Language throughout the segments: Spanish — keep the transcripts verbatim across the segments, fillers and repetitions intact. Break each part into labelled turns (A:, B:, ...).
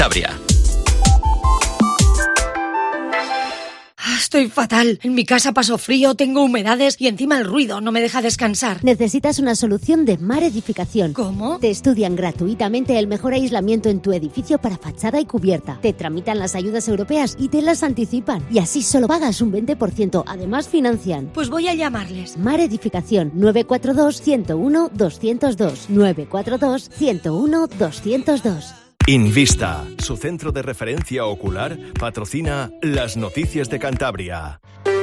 A: Cantabria.
B: Estoy fatal. En mi casa paso frío, tengo humedades y encima el ruido no me deja descansar.
C: Necesitas una solución de Mar Edificación.
B: ¿Cómo?
C: Te estudian gratuitamente el mejor aislamiento en tu edificio para fachada y cubierta. Te tramitan las ayudas europeas y te las anticipan. Y así solo pagas un veinte por ciento. Además financian.
B: Pues voy a llamarles.
C: Mar Edificación nueve cuatro dos, uno cero uno, dos cero dos. nueve cuatro dos, uno cero uno, dos cero dos.
D: Invista, su centro de referencia ocular, patrocina las noticias de Cantabria.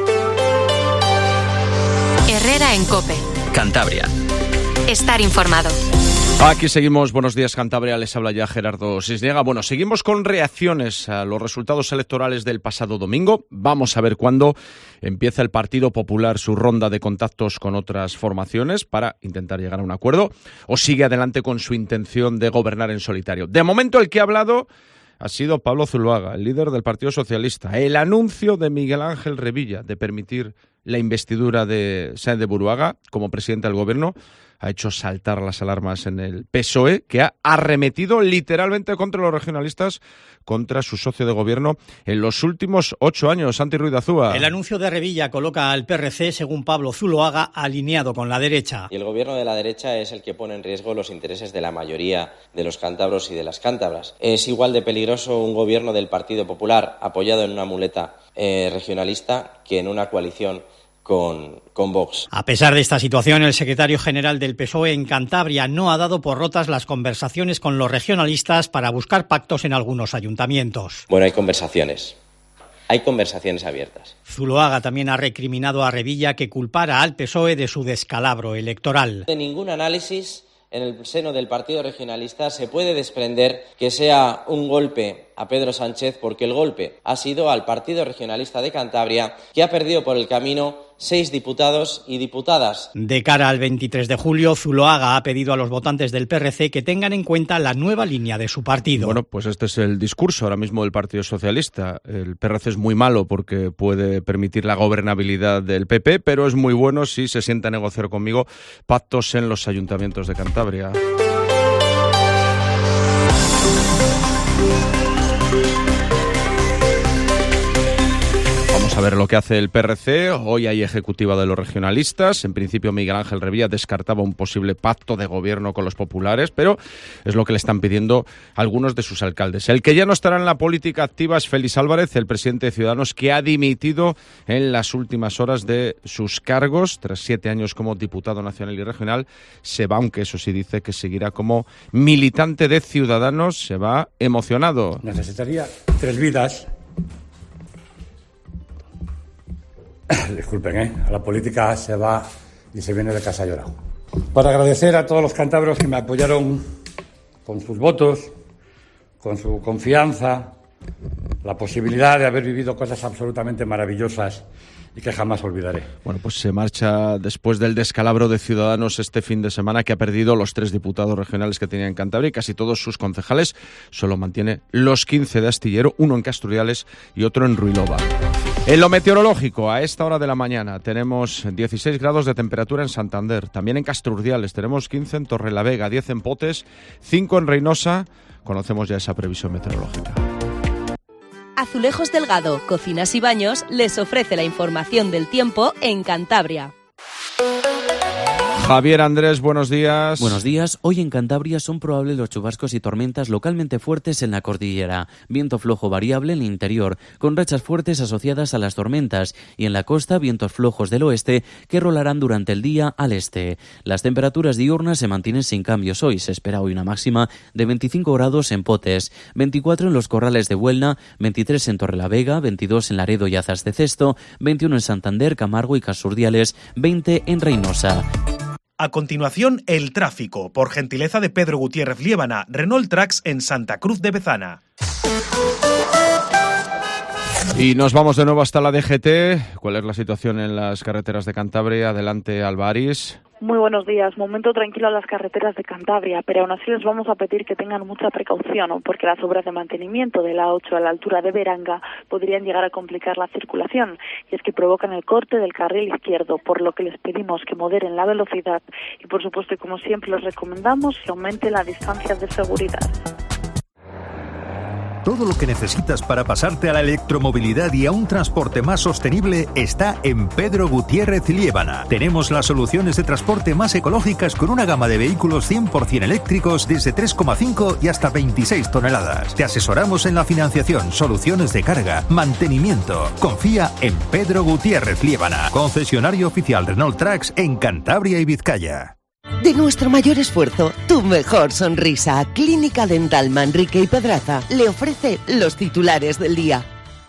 E: Herrera en COPE.
A: Cantabria.
E: Estar informado.
F: Aquí seguimos. Buenos días, Cantabria. Les habla ya Gerardo Cisniega. Bueno, seguimos con reacciones a los resultados electorales del pasado domingo. Vamos a ver cuándo empieza el Partido Popular su ronda de contactos con otras formaciones para intentar llegar a un acuerdo, o sigue adelante con su intención de gobernar en solitario. De momento, el que ha hablado ha sido Pablo Zuloaga, el líder del Partido Socialista. El anuncio de Miguel Ángel Revilla de permitir la investidura de Sáenz de Buruaga como presidente del Gobierno ha hecho saltar las alarmas en el P S O E, que ha arremetido literalmente contra los regionalistas, contra su socio de gobierno en los últimos ocho años. Santi Ruiz de Azúa.
G: El anuncio de Revilla coloca al P R C, según Pablo Zuloaga, alineado con la derecha.
H: Y el gobierno de la derecha es el que pone en riesgo los intereses de la mayoría de los cántabros y de las cántabras. Es igual de peligroso un gobierno del Partido Popular apoyado en una muleta eh, regionalista que en una coalición Con, con Vox.
G: A pesar de esta situación, el secretario general del P S O E en Cantabria no ha dado por rotas las conversaciones con los regionalistas para buscar pactos en algunos ayuntamientos.
H: Bueno, hay conversaciones. Hay conversaciones abiertas.
G: Zuloaga también ha recriminado a Revilla que culpara al P S O E de su descalabro electoral.
H: De ningún análisis en el seno del Partido Regionalista se puede desprender que sea un golpe a Pedro Sánchez, porque el golpe ha sido al Partido Regionalista de Cantabria, que ha perdido por el camino seis diputados y diputadas.
G: De cara al veintitrés de julio, Zuloaga ha pedido a los votantes del P R C que tengan en cuenta la nueva línea de su partido.
F: Bueno, pues este es el discurso ahora mismo del Partido Socialista. El P R C es muy malo porque puede permitir la gobernabilidad del P P, pero es muy bueno si se sienta a negociar conmigo pactos en los ayuntamientos de Cantabria. A ver lo que hace el P R C. Hoy hay ejecutiva de los regionalistas. En principio, Miguel Ángel Revilla descartaba un posible pacto de gobierno con los populares, pero es lo que le están pidiendo algunos de sus alcaldes. El que ya no estará en la política activa es Félix Álvarez, el presidente de Ciudadanos, que ha dimitido en las últimas horas de sus cargos. Tras siete años como diputado nacional y regional, se va, aunque eso sí dice que seguirá como militante de Ciudadanos. Se va emocionado.
I: Necesitaría tres vidas. Disculpen, ¿eh? A la política se va y se viene de casa llorado. Para agradecer a todos los cántabros que me apoyaron con sus votos, con su confianza, la posibilidad de haber vivido cosas absolutamente maravillosas y que jamás olvidaré.
F: Bueno, pues se marcha después del descalabro de Ciudadanos este fin de semana, que ha perdido los tres diputados regionales que tenía en Cantabria y casi todos sus concejales. Solo mantiene los quince de Astillero, uno en Casturdiales y otro en Ruilova. En lo meteorológico, a esta hora de la mañana tenemos dieciséis grados de temperatura en Santander, también en Casturdiales, tenemos quince en Torrelavega, diez en Potes, cinco en Reynosa. Conocemos ya esa previsión meteorológica.
J: Azulejos Delgado, Cocinas y Baños les ofrece la información del tiempo en Cantabria.
F: Javier Andrés, buenos días.
K: Buenos días. Hoy en Cantabria son probables los chubascos y tormentas localmente fuertes en la cordillera. Viento flojo variable en el interior, con rachas fuertes asociadas a las tormentas. Y en la costa, vientos flojos del oeste que rolarán durante el día al este. Las temperaturas diurnas se mantienen sin cambios hoy. Se espera hoy una máxima de veinticinco grados en Potes, veinticuatro en los Corrales de Buelna, veintitrés en Torrelavega, veintidós en Laredo y Azas de Cesto, veintiuno en Santander, Camargo y Casurdiales, veinte en Reynosa.
L: A continuación, el tráfico, por gentileza de Pedro Gutiérrez Liébana, Renault Trax en Santa Cruz de Bezana.
F: Y nos vamos de nuevo hasta la D G T. ¿Cuál es la situación en las carreteras de Cantabria? Adelante, Alba Aris.
M: Muy buenos días. Momento tranquilo en las carreteras de Cantabria, pero aún así les vamos a pedir que tengan mucha precaución, porque las obras de mantenimiento de la A ocho a la altura de Beranga podrían llegar a complicar la circulación, y es que provocan el corte del carril izquierdo, por lo que les pedimos que moderen la velocidad y, por supuesto, y como siempre les recomendamos, que aumente la distancia de seguridad.
A: Todo lo que necesitas para pasarte a la electromovilidad y a un transporte más sostenible está en Pedro Gutiérrez Liébana. Tenemos las soluciones de transporte más ecológicas con una gama de vehículos cien por ciento eléctricos desde tres coma cinco y hasta veintiséis toneladas. Te asesoramos en la financiación, soluciones de carga, mantenimiento. Confía en Pedro Gutiérrez Liébana, concesionario oficial Renault Trucks en Cantabria y Vizcaya.
N: De nuestro mayor esfuerzo, tu mejor sonrisa. Clínica Dental Manrique y Pedraza le ofrece los titulares del día.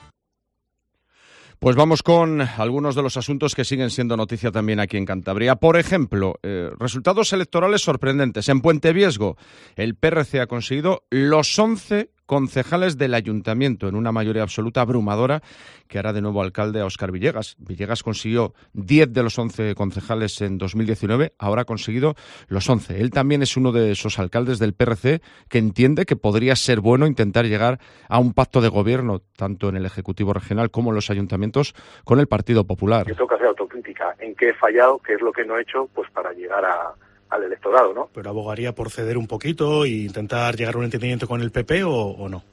F: Pues vamos con algunos de los asuntos que siguen siendo noticia también aquí en Cantabria. Por ejemplo, eh, resultados electorales sorprendentes. En Puente Viesgo, el P R C ha conseguido los once concejales del ayuntamiento, en una mayoría absoluta abrumadora, que hará de nuevo alcalde a Óscar Villegas. Villegas consiguió diez de los once concejales en dos mil diecinueve, ahora ha conseguido los once. Él también es uno de esos alcaldes del P R C que entiende que podría ser bueno intentar llegar a un pacto de gobierno, tanto en el Ejecutivo Regional como en los ayuntamientos, con el Partido Popular.
O: Yo tengo que hacer autocrítica en qué he fallado, qué es lo que no he hecho, pues para llegar a... al electorado, ¿no?
L: ¿Pero abogaría por ceder un poquito e intentar llegar a un entendimiento con el P P o, o no?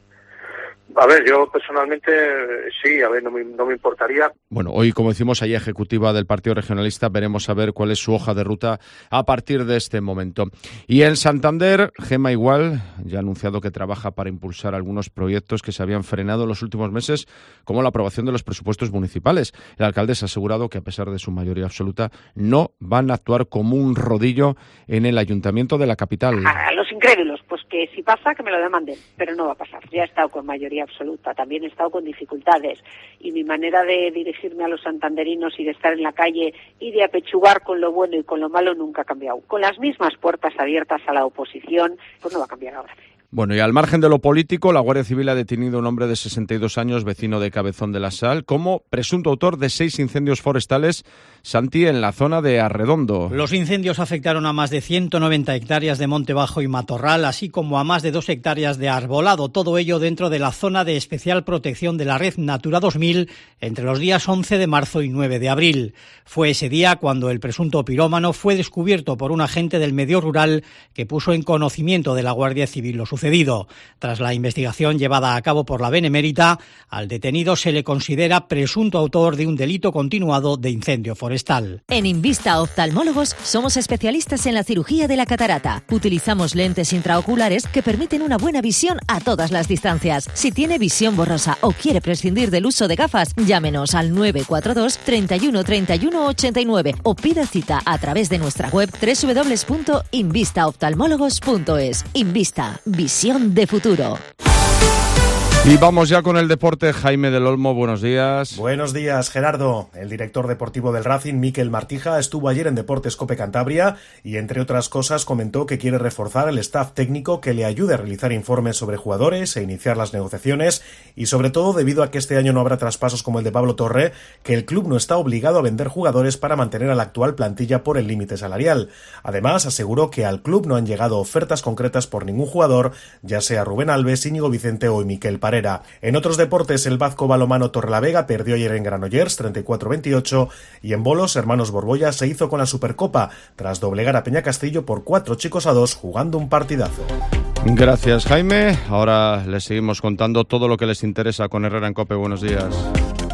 O: A ver, yo personalmente sí, a ver, no me, no me importaría.
F: Bueno, hoy, como decimos, hay ejecutiva del Partido Regionalista, veremos a ver cuál es su hoja de ruta a partir de este momento. Y en Santander, Gema Igual ya ha anunciado que trabaja para impulsar algunos proyectos que se habían frenado en los últimos meses, como la aprobación de los presupuestos municipales. El alcalde se ha asegurado que, a pesar de su mayoría absoluta, no van a actuar como un rodillo en el ayuntamiento de la capital.
P: A los incrédulos, pues que si pasa, que me lo demanden, pero no va a pasar. Ya he estado con mayoría absoluta, también he estado con dificultades y mi manera de dirigirme a los santanderinos y de estar en la calle y de apechugar con lo bueno y con lo malo nunca ha cambiado. Con las mismas puertas abiertas a la oposición, pues no va a cambiar ahora.
F: Bueno, y al margen de lo político, la Guardia Civil ha detenido a un hombre de sesenta y dos años, vecino de Cabezón de la Sal, como presunto autor de seis incendios forestales, Santi, en la zona de Arredondo.
G: Los incendios afectaron a más de ciento noventa hectáreas de monte bajo y matorral, así como a más de dos hectáreas de arbolado, todo ello dentro de la zona de especial protección de la Red Natura dos mil entre los días once de marzo y nueve de abril. Fue ese día cuando el presunto pirómano fue descubierto por un agente del medio rural que puso en conocimiento de la Guardia Civil lo sucedido. Tras la investigación llevada a cabo por la Benemérita, al detenido se le considera presunto autor de un delito continuado de incendio forestal.
Q: En Invista Oftalmólogos somos especialistas en la cirugía de la catarata. Utilizamos lentes intraoculares que permiten una buena visión a todas las distancias. Si tiene visión borrosa o quiere prescindir del uso de gafas, llámenos al nueve cuatro dos, treinta y uno, treinta y uno, ochenta y nueve o pida cita a través de nuestra web doble u doble u doble u punto invista oftalmólogos punto es. Invista, visión de futuro.
F: Y vamos ya con el deporte. Jaime del Olmo, buenos días.
L: Buenos días, Gerardo. El director deportivo del Racing, Mikel Martija, estuvo ayer en Deportes Cope Cantabria y, entre otras cosas, comentó que quiere reforzar el staff técnico que le ayude a realizar informes sobre jugadores e iniciar las negociaciones y, sobre todo, debido a que este año no habrá traspasos como el de Pablo Torre, que el club no está obligado a vender jugadores para mantener a la actual plantilla por el límite salarial. Además, aseguró que al club no han llegado ofertas concretas por ningún jugador, ya sea Rubén Alves, Íñigo Vicente o Miquel Parera. En otros deportes, el Vasco balonmano Torrelavega perdió ayer en Granollers treinta y cuatro a veintiocho y en bolos, Hermanos Borbolla se hizo con la Supercopa tras doblegar a Peñacastillo por cuatro chicos a dos jugando un partidazo.
F: Gracias, Jaime. Ahora les seguimos contando todo lo que les interesa con Herrera en COPE. Buenos días.